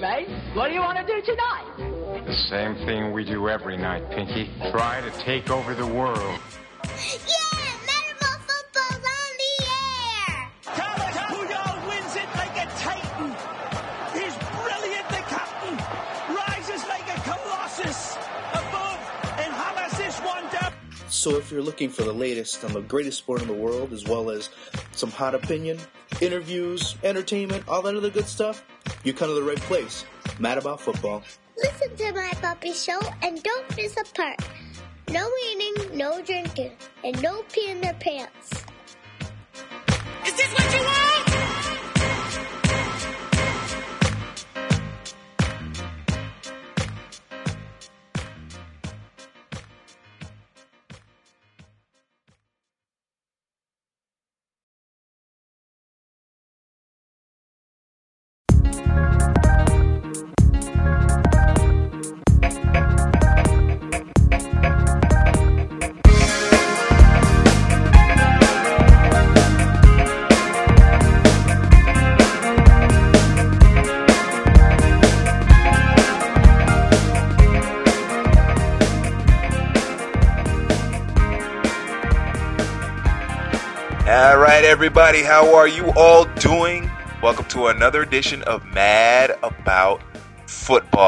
mate. What do you want to do tonight? The same thing we do every night, Pinky. Try to take over the world. Yeah! Metaball football's on the air! Carlos Puyol wins it like a titan. He's brilliant, the captain. Rises like a colossus above and hammers this one down. So if you're looking for the latest on the greatest sport in the world, as well as some hot opinion, interviews, entertainment, all that other good stuff, you come to the right place. Mad About Football. Listen to my puppy show and don't miss a part. No eating, no drinking, and no pee in their pants. Is this what you want? All right, everybody, how are you all doing? Welcome to another edition of Mad About Football.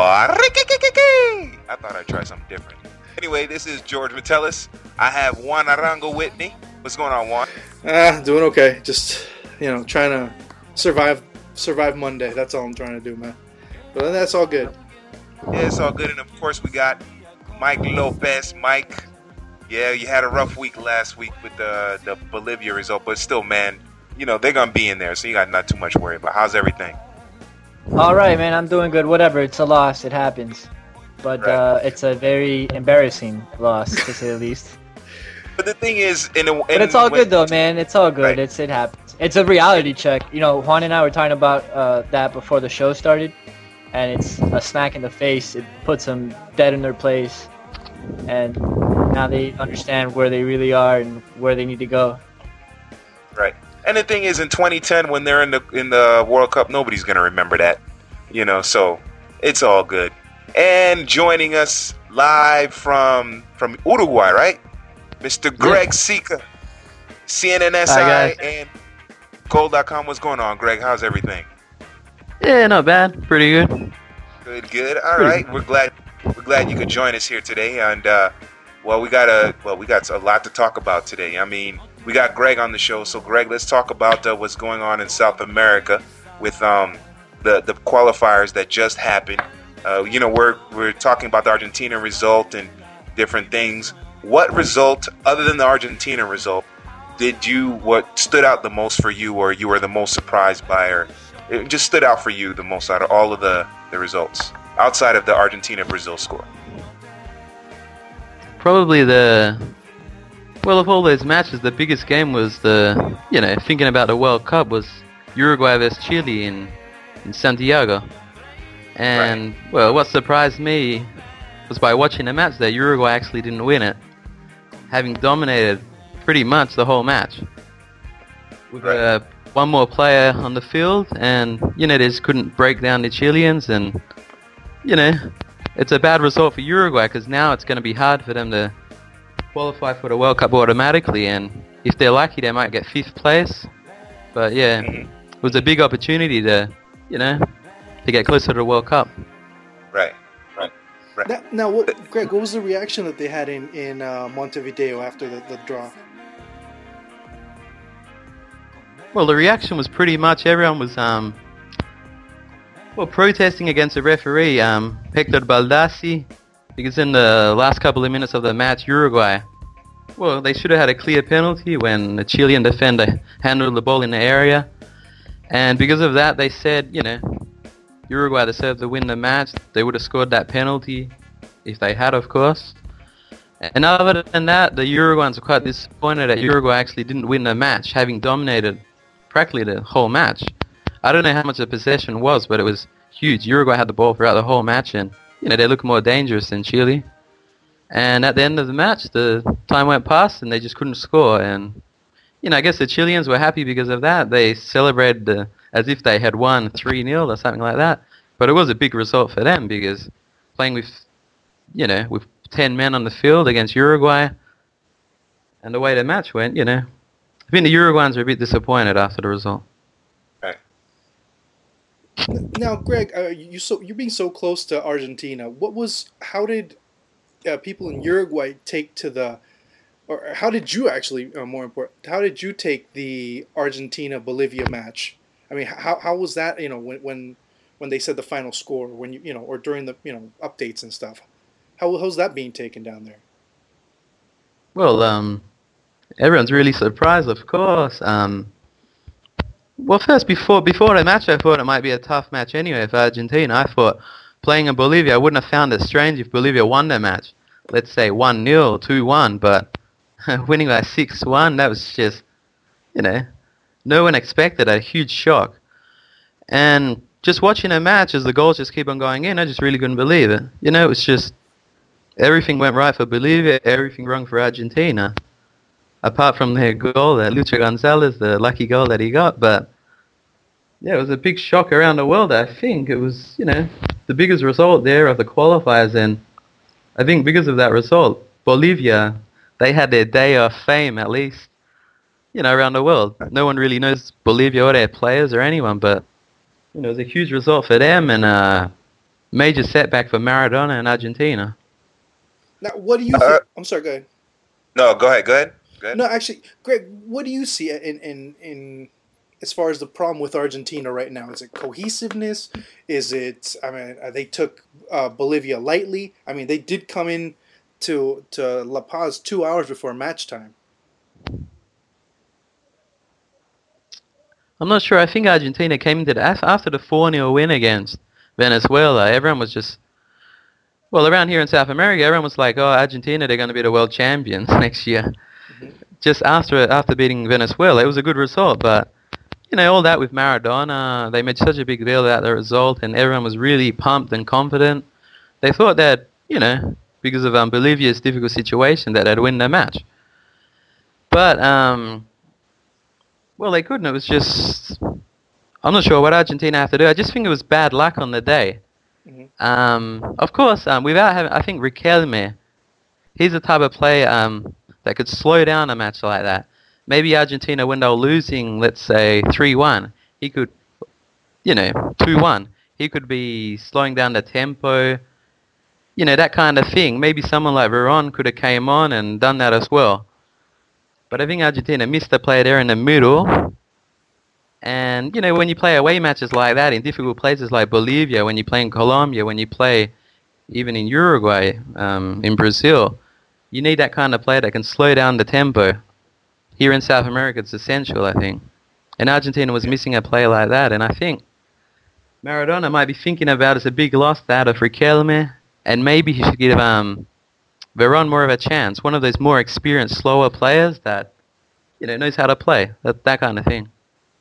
I thought I'd try something different. Anyway, this is George Metellus. I have Juan Arango with me. What's going on, Juan? Doing okay. Just, trying to survive Monday. That's all I'm trying to do, man. But that's all good. Yeah, it's all good. And, of course, we got Mike Lopez. Mike, yeah, you had a rough week last week with the Bolivia result, but still, man, they're going to be in there, so you got not too much to worry about. How's everything? All right, man, I'm doing good. Whatever, it's a loss. It happens. But Right. it's a very embarrassing loss, to say the least. But the thing is... But it's all good, though, man. It's all good. Right. It happens. It's a reality check. Juan and I were talking about that before the show started, and it's a smack in the face. It puts them dead in their place, and now they understand where they really are and where they need to go. Right. And the thing is, in 2010, when they're in the World Cup, nobody's going to remember that. So it's all good. And joining us live from Uruguay, right? Mr. Greg Sika, CNNSI and Gold.com. What's going on, Greg? How's everything? Yeah, not bad. Pretty good. Good. All right. We're glad you could join us here today. And we got a lot to talk about today. I mean, we got Greg on the show. So, Greg, let's talk about what's going on in South America with the qualifiers that just happened. We're talking about the Argentina result and different things. What result, other than the Argentina result, what stood out the most for you, or you were the most surprised by, or it just stood out for you the most out of all of the results, outside of the Argentina-Brazil score? Probably of all those matches, the biggest game was thinking about the World Cup, was Uruguay versus Chile in Santiago. And, well, what surprised me was by watching the match that Uruguay actually didn't win it, having dominated pretty much the whole match. With one more player on the field, and, they just couldn't break down the Chileans, and, it's a bad result for Uruguay, because now it's going to be hard for them to qualify for the World Cup automatically, and if they're lucky, they might get 5th place. But, yeah, it was a big opportunity to get closer to the World Cup. Right. Now, Greg, what was the reaction that they had in Montevideo after the draw? Well, the reaction was pretty much everyone was protesting against the referee, Hector Baldassi, because in the last couple of minutes of the match, Uruguay, they should have had a clear penalty when the Chilean defender handled the ball in the area, and because of that, they said, Uruguay deserved to win the match. They would have scored that penalty if they had, of course. And other than that, the Uruguayans were quite disappointed that Uruguay actually didn't win the match, having dominated practically the whole match. I don't know how much the possession was, but it was huge. Uruguay had the ball throughout the whole match, and they looked more dangerous than Chile. And at the end of the match, the time went past, and they just couldn't score. And I guess the Chileans were happy because of that. They celebrated as if they had won 3-0 or something like that. But it was a big result for them because playing with, with 10 men on the field against Uruguay, and the way the match went, I think the Uruguayans are a bit disappointed after the result. Right. Now, Greg, you're being so close to Argentina. How did people in Uruguay take to the, or how did you actually, more important, how did you take the Argentina-Bolivia match? I mean, how was that, when they said the final score, when or during the, updates and stuff? How's that being taken down there? Well, everyone's really surprised, of course. Well, first, before the match, I thought it might be a tough match anyway for Argentina. I thought playing in Bolivia, I wouldn't have found it strange if Bolivia won their match. Let's say 1-0, 2-1, but winning by 6-1, that was just, no one expected a huge shock. And just watching a match as the goals just keep on going in, I just really couldn't believe it. It was just everything went right for Bolivia, everything wrong for Argentina. Apart from their goal, that Lucho Gonzalez, the lucky goal that he got. But, yeah, it was a big shock around the world, I think. It was, the biggest result there of the qualifiers. And I think because of that result, Bolivia, they had their day of fame, at least, around the world. No one really knows Bolivia or their players or anyone, but, it was a huge result for them and a major setback for Maradona and Argentina. Now, what do you think? I'm sorry, go ahead. No, go ahead. No, actually, Greg, what do you see in as far as the problem with Argentina right now? Is it cohesiveness? Is it? I mean, they took Bolivia lightly. I mean, they did come in to La Paz 2 hours before match time. I'm not sure. I think Argentina came into after the 4-0 win against Venezuela. Everyone was just, well, around here in South America, everyone was like, oh, Argentina, they're going to be the world champions next year. Just after beating Venezuela, it was a good result, but all that with Maradona, they made such a big deal about the result, and everyone was really pumped and confident. They thought that because of Bolivia's difficult situation, that they'd win the match. But well, they couldn't. It was just, I'm not sure what Argentina have to do. I just think it was bad luck on the day. Mm-hmm. Of course, without having, I think Riquelme, he's the type of player that could slow down a match like that. Maybe Argentina, when they were losing, let's say 3-1, he could, 2-1, he could be slowing down the tempo, that kind of thing. Maybe someone like Veron could have came on and done that as well. But I think Argentina missed the play there in the middle. And, when you play away matches like that in difficult places like Bolivia, when you play in Colombia, when you play even in Uruguay, in Brazil, you need that kind of player that can slow down the tempo. Here in South America, it's essential, I think. And Argentina was missing a player like that. And I think Maradona might be thinking about it as a big loss, that of Riquelme. And maybe he should give Veron more of a chance. One of those more experienced, slower players that, knows how to play. That kind of thing.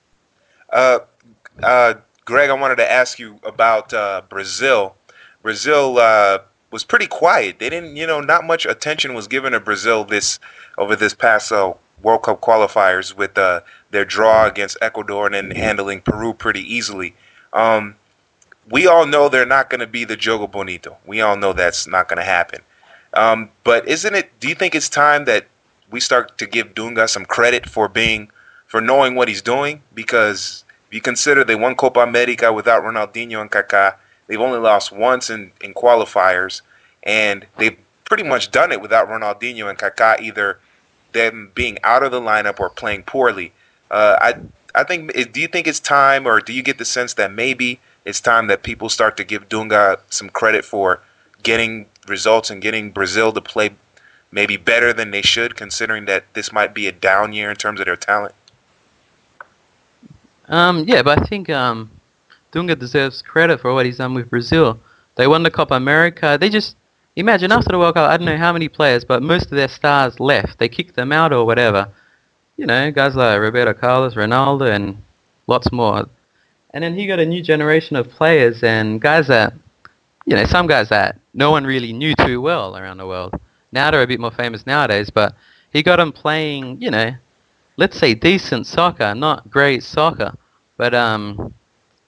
Greg, I wanted to ask you about Brazil. Brazil was pretty quiet. They didn't, not much attention was given to Brazil over this past World Cup qualifiers with their draw against Ecuador and then handling Peru pretty easily. We all know they're not going to be the Jogo Bonito. We all know that's not going to happen. But do you think it's time that we start to give Dunga some credit for knowing what he's doing? Because if you consider they won Copa America without Ronaldinho and Kaká, they've only lost once in qualifiers, and they've pretty much done it without Ronaldinho and Kaká, either them being out of the lineup or playing poorly. I think. Do you think it's time, or do you get the sense that maybe it's time that people start to give Dunga some credit for getting results and getting Brazil to play maybe better than they should, considering that this might be a down year in terms of their talent? Yeah, but I think Dunga deserves credit for what he's done with Brazil. They won the Copa America. They just, imagine after the World Cup, I don't know how many players, but most of their stars left. They kicked them out or whatever. Guys like Roberto Carlos, Ronaldo, and lots more. And then he got a new generation of players and guys that, some guys that no one really knew too well around the world. Now they're a bit more famous nowadays, but he got them playing, let's say decent soccer, not great soccer. But,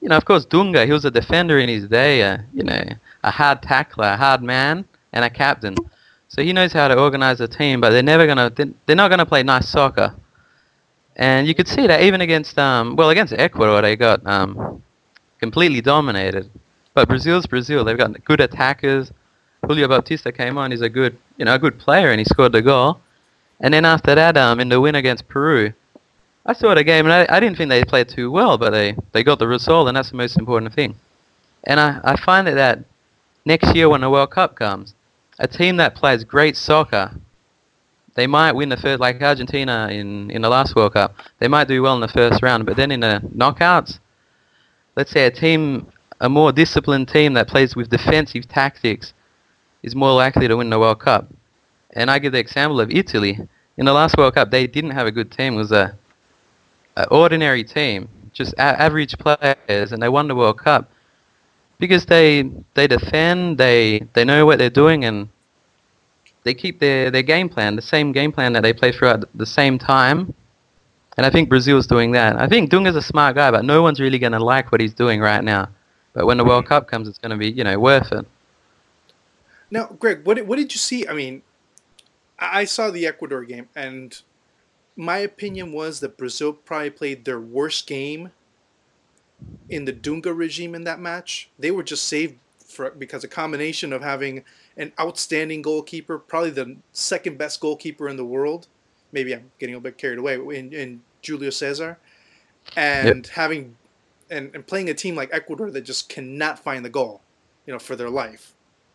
of course, Dunga, he was a defender in his day, a hard tackler, a hard man, and a captain. So he knows how to organize a team, but they're not gonna play nice soccer. And you could see that even against Ecuador, they got completely dominated. But Brazil's Brazil. They've got good attackers. Julio Bautista came on. He's a good player, and he scored the goal. And then after that, in the win against Peru, I saw the game, and I didn't think they played too well, but they got the result, and that's the most important thing. And I find that next year when the World Cup comes, a team that plays great soccer, they might win the first, like Argentina in the last World Cup. They might do well in the first round, but then in the knockouts, let's say a more disciplined team that plays with defensive tactics is more likely to win the World Cup. And I give the example of Italy. In the last World Cup, they didn't have a good team. It was an ordinary team, just average players, and they won the World Cup because they defend, they know what they're doing, and they keep their game plan, the same game plan that they play throughout the same time. And I think Brazil's doing that. I think Dunga's a smart guy, but no one's really going to like what he's doing right now. But when the World Cup comes, it's going to be, worth it. Now, Greg, what did you see? I mean, I saw the Ecuador game, and my opinion was that Brazil probably played their worst game in the Dunga regime in that match. They were just saved because a combination of having an outstanding goalkeeper, probably the second best goalkeeper in the world. Maybe I'm getting a bit carried away in Julio Cesar, and having and playing a team like Ecuador that just cannot find the goal, for their life.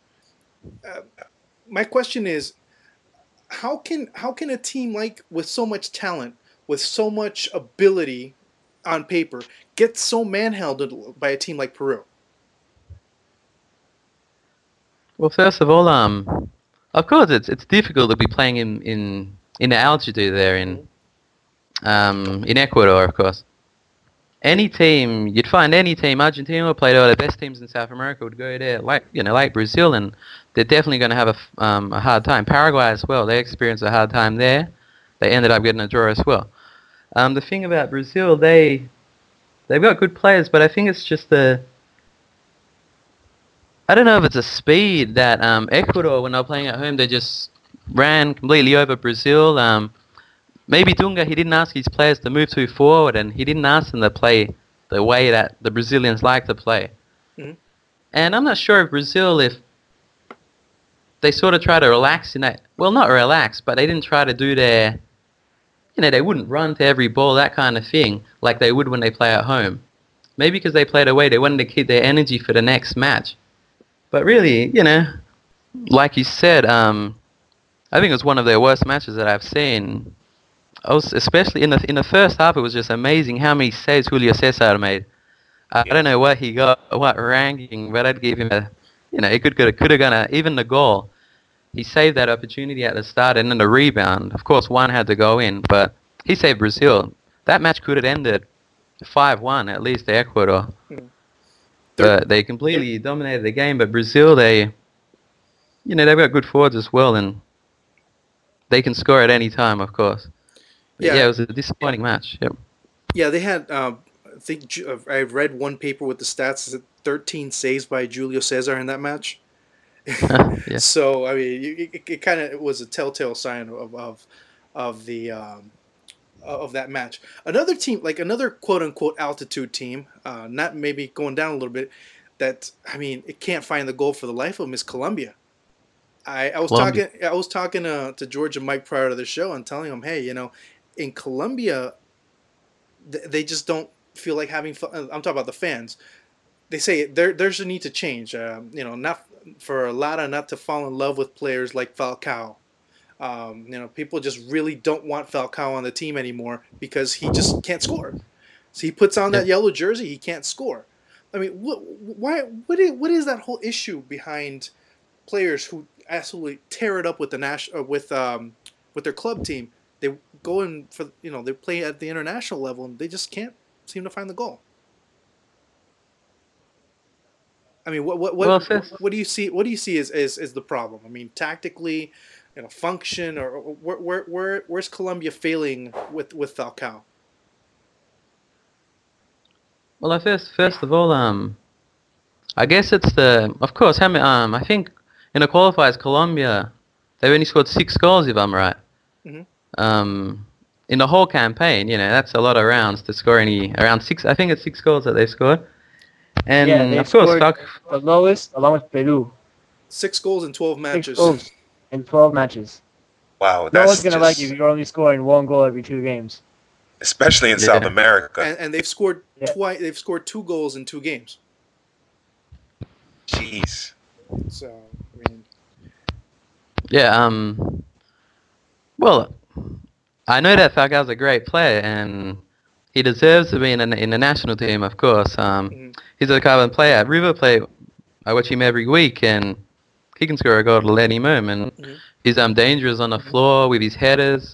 My question is, how can a team with so much talent, with so much ability on paper, get so manhandled by a team like Peru? Well, first of all, of course, it's difficult to be playing in the altitude there in Ecuador, of course. You'd find any team, Argentina played all the best teams in South America would go there, like Brazil, and they're definitely going to have a hard time. Paraguay as well, they experienced a hard time there. They ended up getting a draw as well. The thing about Brazil, they've got good players, but I think it's just I don't know if it's a speed that Ecuador, when they're playing at home, they just ran completely over Brazil. Maybe Dunga, he didn't ask his players to move too forward, and he didn't ask them to play the way that the Brazilians like to play. Mm-hmm. And I'm not sure if Brazil, if they sort of try to relax in that, well, not relax, but they didn't try to do their, they wouldn't run to every ball, that kind of thing, like they would when they play at home. Maybe because they played away, they wanted to keep their energy for the next match. But really, like you said, I think it was one of their worst matches that I've seen. Especially in the first half, it was just amazing how many saves Julio Cesar made. I don't know what he got, what ranking, but I'd give him he could have gone even the goal. He saved that opportunity at the start, and then the rebound. Of course, one had to go in, but he saved Brazil. That match could have ended 5-1 at least to Ecuador. But they completely dominated the game. But Brazil, they've got good forwards as well, and they can score at any time, of course. But it was a disappointing match. Yep. Yeah, they had. I think I read one paper with the stats. 13 saves by Julio Cesar in that match. Yeah. So I mean, it kind of was a telltale sign of that match. Another team, like another quote unquote altitude team, not maybe going down a little bit. That it can't find the goal for the life of them is Colombia. I was talking to George and Mike prior to the show and telling them, hey, in Colombia, they just don't feel like having fun. I'm talking about the fans. They say there's a need to change. Not for Lara not to fall in love with players like Falcao. People just really don't want Falcao on the team anymore because he just can't score. So he puts on that yellow jersey, he can't score. I mean, what is that whole issue behind players who absolutely tear it up with with their club team? They go in for they play at the international level and they just can't seem to find the goal. I mean, what do you see? What do you see as the problem? I mean, tactically, function, or where's Colombia failing with Falcao? Well, first of all, I guess it's of course, how many, I think in the qualifiers, Colombia, they've only scored 6 goals, if I'm right. Mhm. In the whole campaign, that's a lot of rounds to score around 6, I think it's 6 goals that they've scored. And Yeah, they of course, scored the lowest, along with Peru. 6 goals in 12 6 matches. goals in 12 matches. Wow, No that's one's gonna like just- you if you're only scoring 1 goal every 2 games. especially in Yeah. South America. And they've scored Yeah. twice. They've scored 2 goals in 2 games. Jeez. So I mean, yeah, well, I know that Falcao's a great player, and he deserves to be in the national team, of course. He's a kind of player. At River Plate, I watch him every week, and he can score a goal at any moment. He's dangerous on the floor with his headers.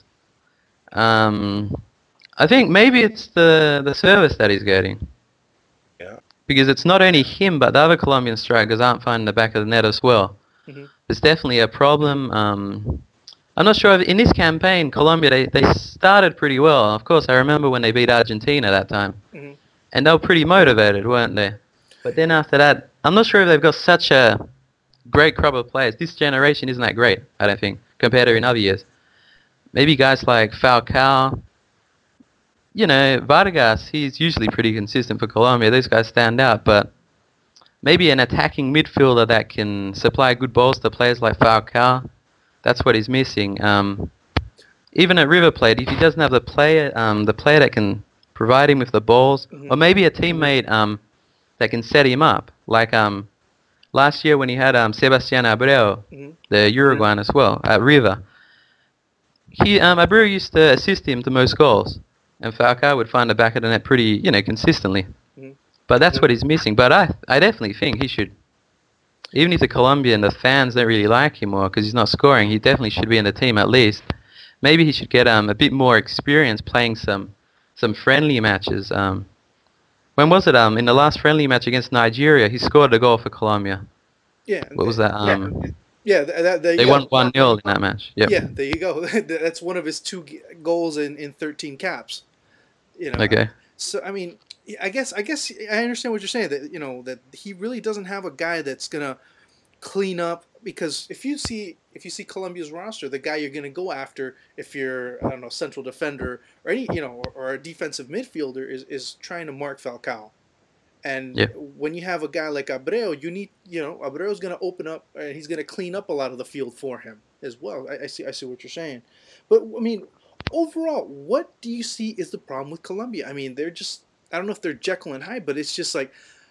I think maybe it's the service that he's getting. Yeah. Because it's not only him, but the other Colombian strikers aren't finding the back of the net as well. It's definitely a problem. I'm not sure if in this campaign, Colombia, they started pretty well. Of course, I remember when they beat Argentina that time. And they were pretty motivated, weren't they? But then after that, I'm not sure if they've got such a great crop of players. This generation isn't that great, I don't think, compared to in other years. Maybe guys like Falcao, Vargas, he's usually pretty consistent for Colombia. These guys stand out, but maybe an attacking midfielder that can supply good balls to players like Falcao, that's what he's missing. Even at River Plate, if he doesn't have the player that can provide him with the balls, or maybe a teammate that can set him up, like last year when he had Sebastián Abreu, the Uruguayan as well, at River. Abreu used to assist him to most goals, and Falcao would find the back of the net pretty, consistently. But that's what he's missing. But I definitely think he should, even if the Colombian, the fans don't really like him more because he's not scoring, he definitely should be in the team at least. Maybe he should get a bit more experience playing some friendly matches. When was it? In the last friendly match against Nigeria, he scored a goal for Colombia. yeah. What was that? Yeah, They won 1-0 in that match. Yep. Yeah, there you go. That's one of his 2 goals in 13 caps. Okay. So I mean, I guess I understand what you're saying, that that he really doesn't have a guy that's gonna clean up, because if you see Colombia's roster, the guy you're gonna go after if you're, I don't know, central defender or any or a defensive midfielder is trying to mark Falcao. And when you have a guy like Abreu, you need, Abreu's going to open up and he's going to clean up a lot of the field for him as well. I see what you're saying. But, I mean, overall, what do you see is the problem with Colombia? I mean, they're just, I don't know if they're Jekyll and Hyde, but it's just like,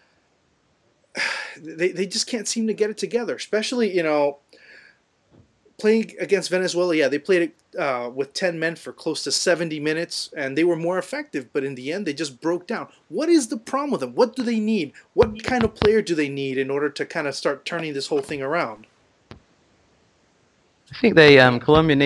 they just can't seem to get it together, especially, playing against Venezuela. Yeah, they played it with 10 men for close to 70 minutes, and they were more effective, but in the end, they just broke down. What is the problem with them? What do they need? What kind of player do they need in order to kind of start turning this whole thing around? I think Colombia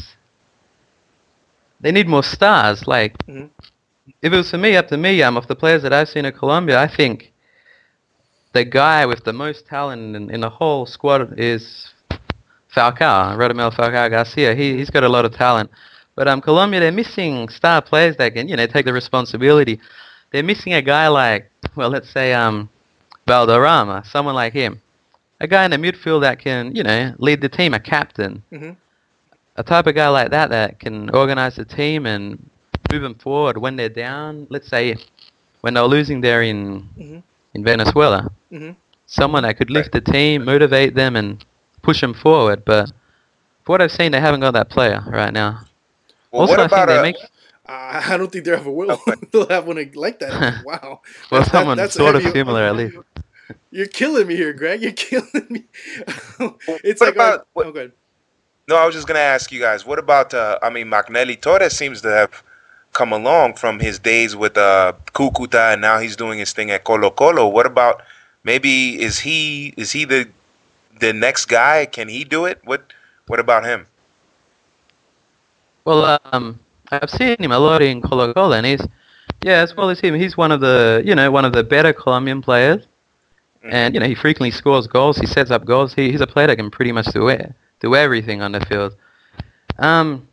they need more stars. Like, if it was up to me, of the players that I've seen at Colombia, I think the guy with the most talent in the whole squad is Falcao, Radamel Falcao Garcia. He's got a lot of talent. But Colombia, they're missing star players that can, take the responsibility. They're missing a guy like, well, let's say Valderrama, someone like him. A guy in the midfield that can, lead the team, a captain. A type of guy like that can organize the team and move them forward when they're down. Let's say when they're losing there in Venezuela. Someone that could lift the team, motivate them, and push them forward. But for what I've seen, they haven't got that player right now. Well, Also, what I think about they make... I don't think they ever will. They'll have one like that. Wow. Well, someone that's sort of heavy. similar, at least. You're killing me here, Greg. You're killing me. It's what like about, oh, good. No, I was just going to ask you guys, what about, Magnelli Torres seems to have come along from his days with Cucuta, and now he's doing his thing at Colo-Colo. What about, maybe, is he the next guy? Can he do it? What about him? Well, I've seen him a lot in Colo-Colo, and as well as him, he's one of the better Colombian players. And, he frequently scores goals. He sets up goals. He's a player that can pretty much do everything on the field. I'm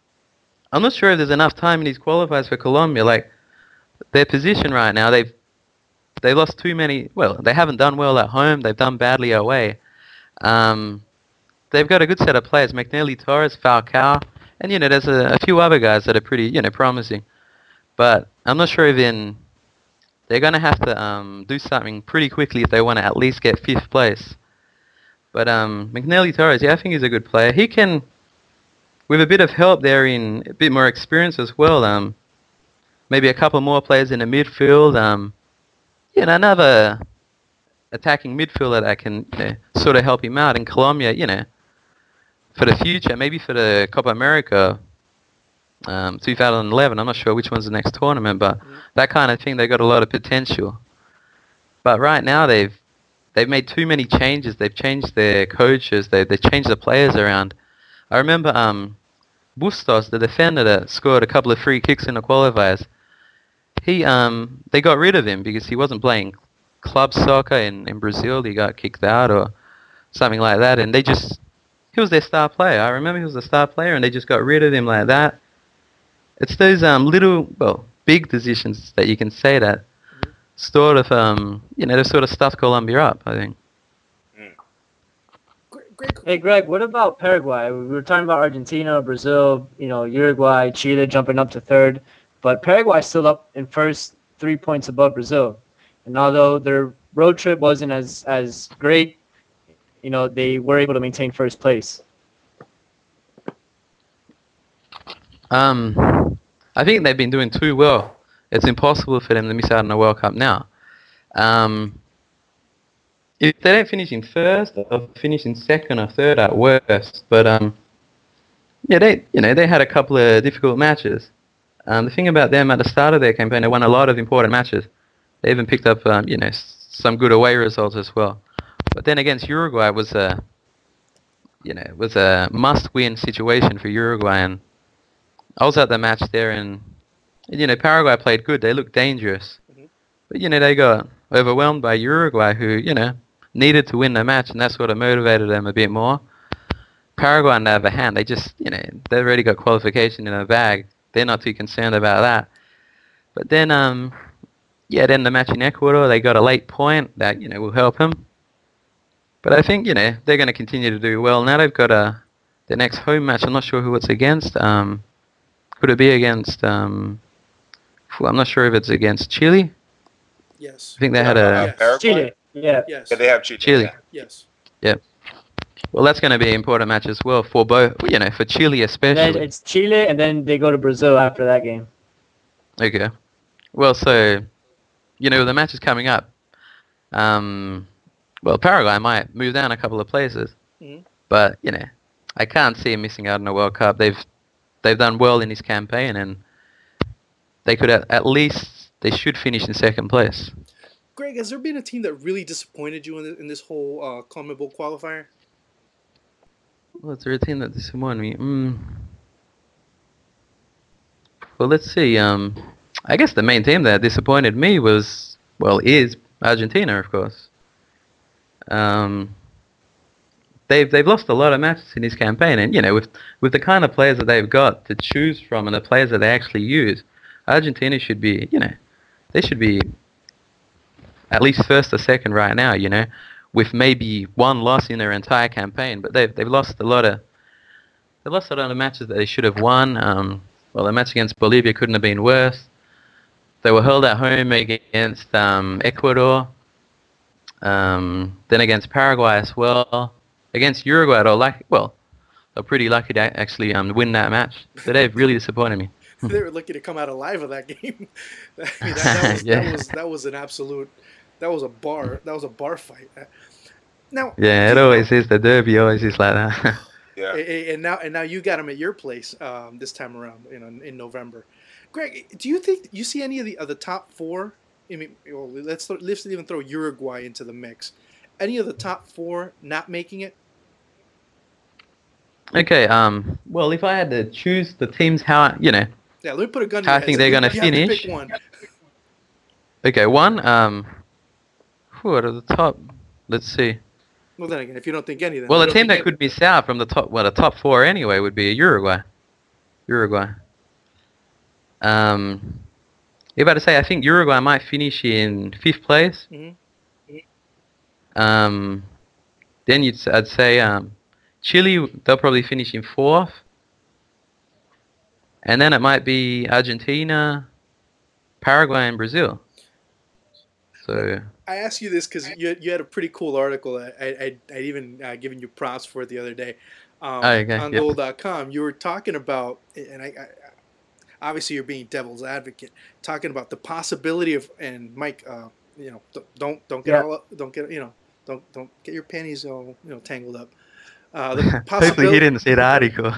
not sure if there's enough time in these qualifiers for Colombia. Like, their position right now, they've they lost too many. Well, they haven't done well at home. They've done badly away. They've got a good set of players: McNeely, Torres, Falcao, and there's a few other guys that are pretty promising. But I'm not sure even they're going to have to do something pretty quickly if they want to at least get 5th place. But McNeely Torres, yeah, I think he's a good player. He can, with a bit of help there in a bit more experience as well, maybe a couple more players in the midfield, another attacking midfielder that can sort of help him out in Colombia, for the future, maybe for the Copa America 2011. I'm not sure which one's the next tournament, but that kind of thing, they got a lot of potential. But right now they've made too many changes. They've changed their coaches. They changed the players around. I remember Bustos, the defender that scored a couple of free kicks in the qualifiers. They got rid of him because he wasn't playing club soccer in Brazil. He got kicked out or something like that, and he was their star player. I remember he was the star player, and they just got rid of him like that. It's those big decisions that you can say that sort of, they sort of stuffed Colombia up, I think. Hey, Greg, what about Paraguay? We were talking about Argentina, Brazil, Uruguay, Chile jumping up to 3rd. But Paraguay's still up in 1st, 3 points above Brazil. And although their road trip wasn't as great, they were able to maintain 1st place. I think they've been doing too well. It's impossible for them to miss out on the World Cup now. If they don't finish in 1st, they'll finish in 2nd or 3rd at worst. But they had a couple of difficult matches. The thing about them at the start of their campaign, they won a lot of important matches. They even picked up some good away results as well. But then against Uruguay was a must-win situation for Uruguay, and I was at the match there, and Paraguay played good. They looked dangerous, but they got overwhelmed by Uruguay, who needed to win the match, and that's what motivated them a bit more. Paraguay, on the other hand, they just they've already got qualification in the bag. They're not too concerned about that. But then then the match in Ecuador, they got a late point that will help them. But I think they're going to continue to do well. Now they've got the next home match. I'm not sure who it's against. Could it be against? I'm not sure if it's against Chile. Yes. I think they had a Chile. Yeah. Yes. Yeah, they have Chile. Chile. Yeah. Yes. Yep. Well, that's going to be an important match as well for both. For Chile especially. And then it's Chile, and then they go to Brazil after that game. Okay. Well, so the match is coming up. Well, Paraguay might move down a couple of places, but I can't see him missing out on the World Cup. They've done well in this campaign, and they could at least they should finish in 2nd place. Greg, has there been a team that really disappointed you in this whole CONMEBOL qualifier? Well, is there a team that disappointed me? Well, let's see. I guess the main team that disappointed me is Argentina, of course. They've lost a lot of matches in this campaign, and with the kind of players that they've got to choose from and the players that they actually use, Argentina should be they should be at least 1st or 2nd right now, with maybe 1 loss in their entire campaign. But they've lost a lot of matches that they should have won. The match against Bolivia couldn't have been worse. They were held at home against Ecuador. Then against Paraguay as well. Against Uruguay, they're pretty lucky to actually win that match. So they've really disappointed me. They were lucky to come out alive of that game. That was an absolute. That was a bar fight. Now. Yeah, it always is. The derby always is like that. Yeah. And now you got them at your place this time around in November. Greg, do you think you see any of the top 4? I mean, let's even throw Uruguay into the mix. Any of the top 4 not making it? Okay. Well, if I had to choose the teams, how Yeah, let me put a gun. How I think they're going to finish. Pick one. Okay, one. Who are the top? Let's see. Well, then again, if you don't think any of them. Well, a team that could miss out from the top 4 anyway would be Uruguay. You're about to say, I think Uruguay might finish in 5th place. Mhm. Then I'd say Chile, they'll probably finish in 4th. And then it might be Argentina, Paraguay, and Brazil. So I asked you this because you had a pretty cool article. I'd even given you props for it the other day okay, on yep. Goal.com. You were talking about, and I obviously you're being devil's advocate, talking about the possibility of, and Mike, don't get Yeah. don't get your panties all tangled up. The hopefully possibility. he didn't see the article.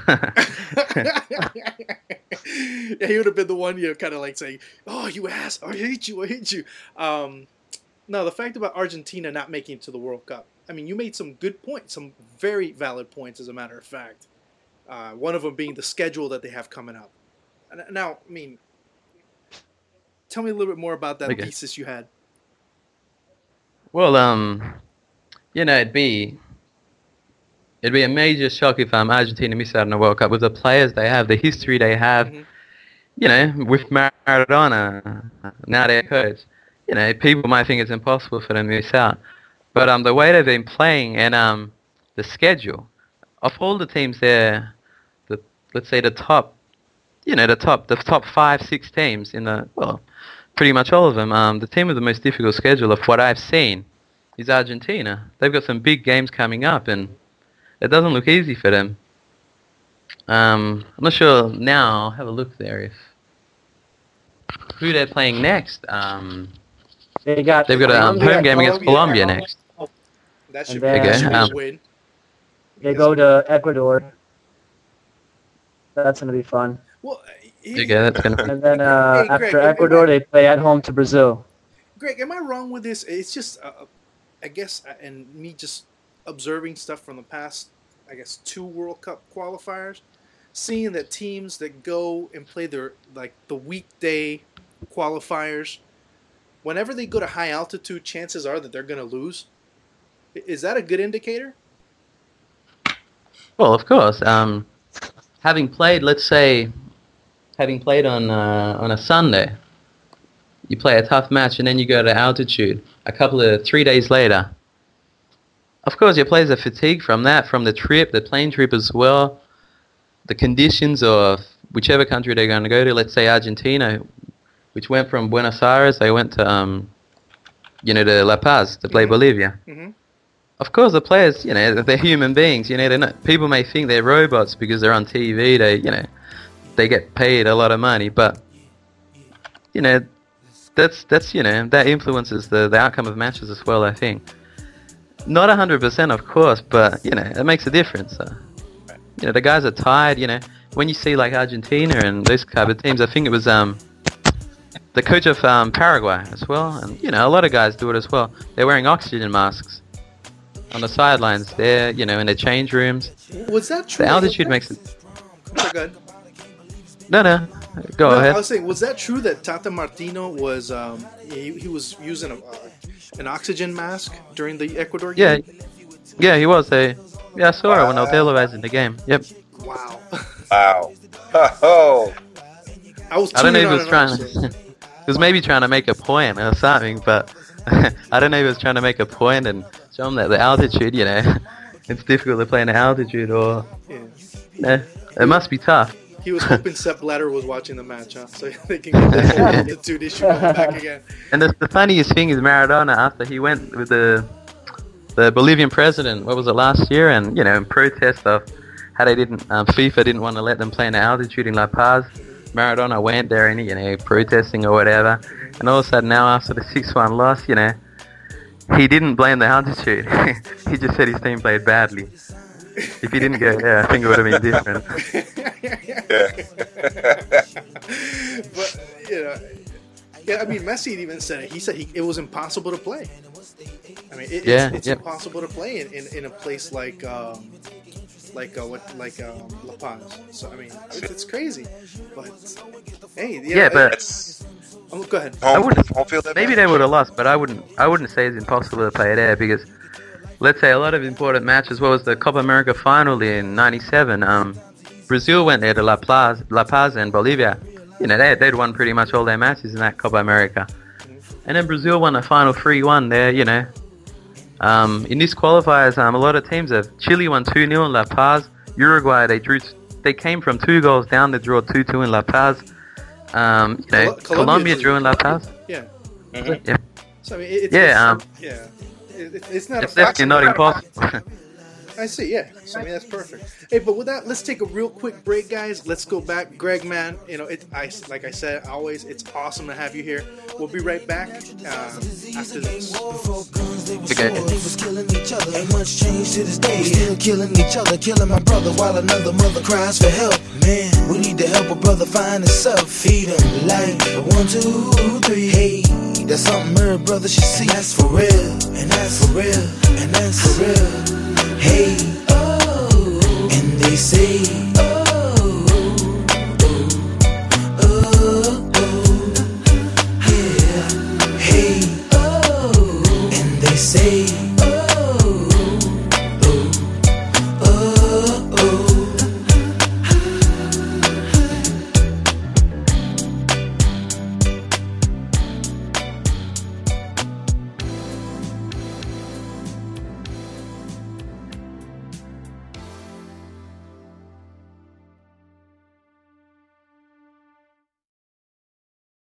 Yeah, he would have been the one, kind of like saying, "Oh, you ass! I hate you! I hate you." No, the fact about Argentina not making it to the World Cup. I mean, you made some good points, some very valid points, as a matter of fact. One of them being the schedule that they have coming up. Now, I mean, tell me a little bit more about that Okay. thesis you had. Well, it'd be a major shock if Argentina miss out on the World Cup with the players they have, the history they have. Mhm. With Maradona, now their coach. People might think it's impossible for them to miss out. But the way they've been playing and the schedule of all the teams there, let's say the top 5-6 teams pretty much all of them. The team with the most difficult schedule of what I've seen is Argentina. They've got some big games coming up, and it doesn't look easy for them. I'm not sure now. I'll have a look there if who they're playing next. They've got They've got a home game against Colombia next. That should And be then- a win. They go to Ecuador. That's gonna be fun. Well, Okay, that's gonna. And then Hey, Greg, after Ecuador, they play at home to Brazil. Greg, am I wrong with this? It's just, I guess, and me just observing stuff from the past, I guess, 2 World Cup qualifiers, seeing that teams that go and play the weekday qualifiers, whenever they go to high altitude, chances are that they're going to lose. Is that a good indicator? Well, of course. Having played on a Sunday, you play a tough match and then you go to altitude 3 days later. Of course, your players are fatigued from that, from the trip, the plane trip as well, the conditions of whichever country they're going to go to. Let's say Argentina, which went from Buenos Aires, they went to to La Paz to play Bolivia. Mm-hmm. Of course, the players, they're human beings. They're not, people may think they're robots because they're on TV. They get paid a lot of money, but that influences the outcome of matches as well. I think not 100%, of course, but it makes a difference. The guys are tired. When you see like Argentina and those type of teams, I think it was the coach of Paraguay as well, and a lot of guys do it as well. They're wearing oxygen masks on the sidelines there, in their change rooms. Was that true? The altitude makes it. Oh, go ahead. No, go No, ahead. I was saying, was that true that Tata Martino was he was using an oxygen mask during the Ecuador Yeah, game? yeah, he was. I saw it when I was televising the game. Yep. Wow. Wow. Oh. I was. I don't know if he tuning was on trying. and off, so- He was maybe trying to make a point or something, but I don't know if he was trying to make a point and show him that the altitude, it's difficult to play in the altitude, or Yeah. it must be tough. He was hoping Sepp Blatter was watching the match, huh? So they can get the whole altitude issue going back again. And the funniest thing is Maradona, after he went with the Bolivian president, what was it, last year, and in protest of how they didn't, FIFA didn't want to let them play in the altitude in La Paz. Maradona went there and protesting or whatever, and all of a sudden now after the 6-1 loss, he didn't blame the altitude. He just said his team played badly. If he didn't go there, I think it would have been different. But I mean, Messi even said it. He said it was impossible to play. I mean, it's impossible to play in a place like La Paz. So I mean, it's crazy. But hey, go ahead. Home field Maybe they would have lost, but I wouldn't say it's impossible to play there, because let's say a lot of important matches. What was the Copa America final in '97? Brazil went there to La Paz and Bolivia. they'd won pretty much all their matches in that Copa America. And then Brazil won the final 3-1 there, in this qualifiers, a lot of teams have. Chile won 2-0 in La Paz. Uruguay, they came from 2 goals down, they drew 2-2 in La Paz. Colombia drew in La Paz. Yeah. Mm-hmm. Yeah. So I mean, it's not. It's definitely not impossible. I see, yeah. So, I mean, that's perfect. Hey, but with that, let's take a real quick break, guys. Let's go back. Greg, man, like I said, always, it's awesome to have you here. We'll be right back after this. Okay. They was killing each other. Ain't much change to this day. Still killing each other, killing my brother while another mother cries for help. Man, we need to help a brother find himself. Feed him like 1, 2, 3. Hey, that's something every brother should see. That's for real, and that's for real, and that's for real. Hey, oh, and they say, oh.